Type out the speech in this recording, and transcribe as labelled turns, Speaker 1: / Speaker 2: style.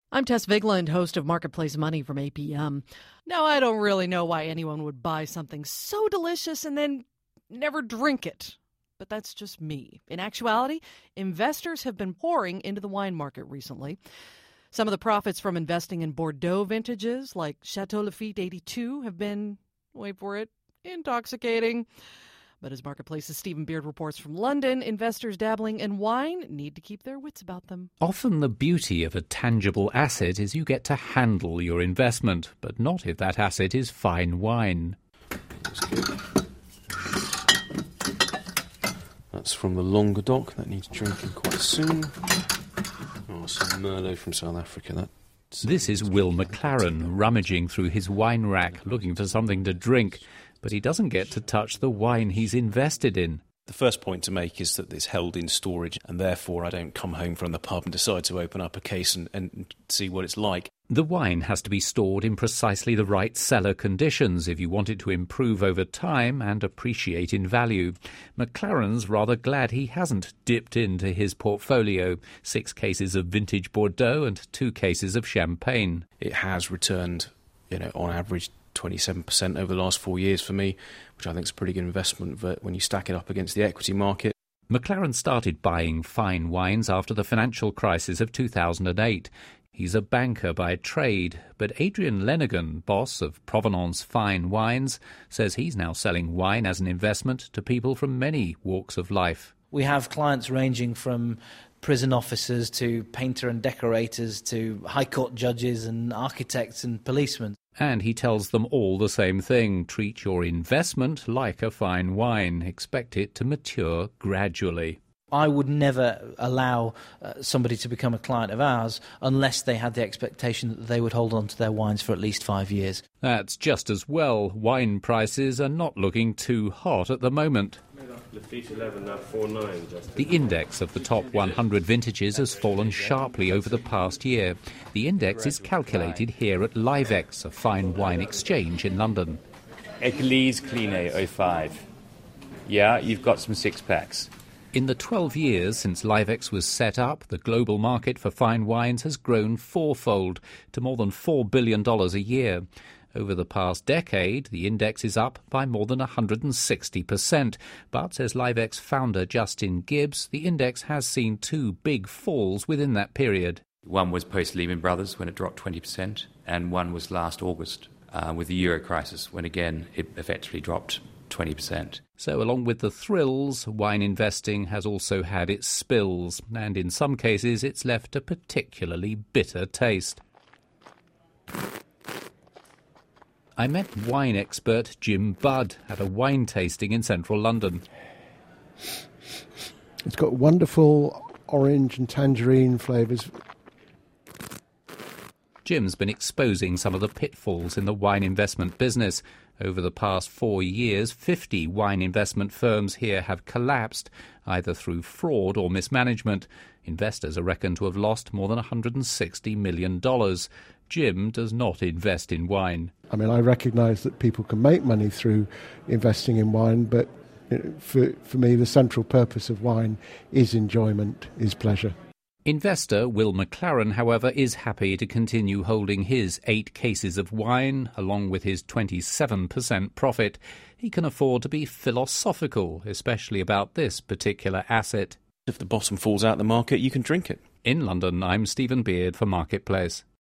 Speaker 1: I'm Tess Vigland, host of Marketplace Money from APM. Now, I don't really know why anyone would buy something so delicious and then never drink it. But that's just me. In actuality, investors have been pouring into the wine market recently. Some of the profits from investing in Bordeaux vintages like Chateau Lafite 82 have been, wait for it, intoxicating. But as Marketplace's Stephen Beard reports from London, investors dabbling in wine need to keep their wits about them.
Speaker 2: Often the beauty of a tangible asset is you get to handle your investment, but not if that asset is fine wine.
Speaker 3: That's good. That's from the Languedoc. That needs drinking quite soon. Oh, some Merlot from South Africa.
Speaker 2: This is Will McLaren rummaging through his wine rack looking for something to drink, but he doesn't get to touch the wine he's invested in.
Speaker 3: The first point to make is that it's held in storage, and therefore I don't come home from the pub and decide to open up a case and see what it's like.
Speaker 2: The wine has to be stored in precisely the right cellar conditions if you want it to improve over time and appreciate in value. McLaren's rather glad he hasn't dipped into his portfolio 6 cases of vintage Bordeaux and 2 cases of Champagne.
Speaker 3: It has returned, on average 27% over the last 4 years for me, which I think is a pretty good investment when you stack it up against the equity market.
Speaker 2: McLaren started buying fine wines after the financial crisis of 2008. He's a banker by trade, but Adrian Lenigan, boss of Provenance Fine Wines, says he's now selling wine as an investment to people from many walks of life.
Speaker 4: We have clients ranging from prison officers to painter and decorators to high court judges and architects and policemen.
Speaker 2: And he tells them all the same thing: treat your investment like a fine wine. Expect it to mature gradually.
Speaker 4: I would never allow somebody to become a client of ours unless they had the expectation that they would hold on to their wines for at least 5 years.
Speaker 2: That's just as well. Wine prices are not looking too hot at the moment. The index of the top 100 vintages has fallen sharply over the past year. The index is calculated here at Livex, a fine wine exchange in London.
Speaker 5: Église Cleané 05. Yeah, you've got some 6-packs.
Speaker 2: In the 12 years since Livex was set up, the global market for fine wines has grown 4-fold to more than $4 billion a year. Over the past decade, the index is up by more than 160%. But, says Livex founder Justin Gibbs, the index has seen 2 big falls within that period.
Speaker 5: One was post-Lehman Brothers, when it dropped 20%, and one was last August with the Euro crisis, when again it effectively dropped 20%.
Speaker 2: So along with the thrills, wine investing has also had its spills, and in some cases it's left a particularly bitter taste. I met wine expert Jim Budd at a wine tasting in central London.
Speaker 6: It's got wonderful orange and tangerine flavours.
Speaker 2: Jim's been exposing some of the pitfalls in the wine investment business. Over the past 4 years, 50 wine investment firms here have collapsed, either through fraud or mismanagement. Investors are reckoned to have lost more than $160 million. Jim does not invest in wine.
Speaker 6: I mean, I recognise that people can make money through investing in wine, but for me, the central purpose of wine is enjoyment, is pleasure.
Speaker 2: Investor Will McLaren, however, is happy to continue holding his 8 cases of wine, along with his 27% profit. He can afford to be philosophical, especially about this particular asset.
Speaker 3: If the bottom falls out the market, you can drink it.
Speaker 2: In London, I'm Stephen Beard for Marketplace.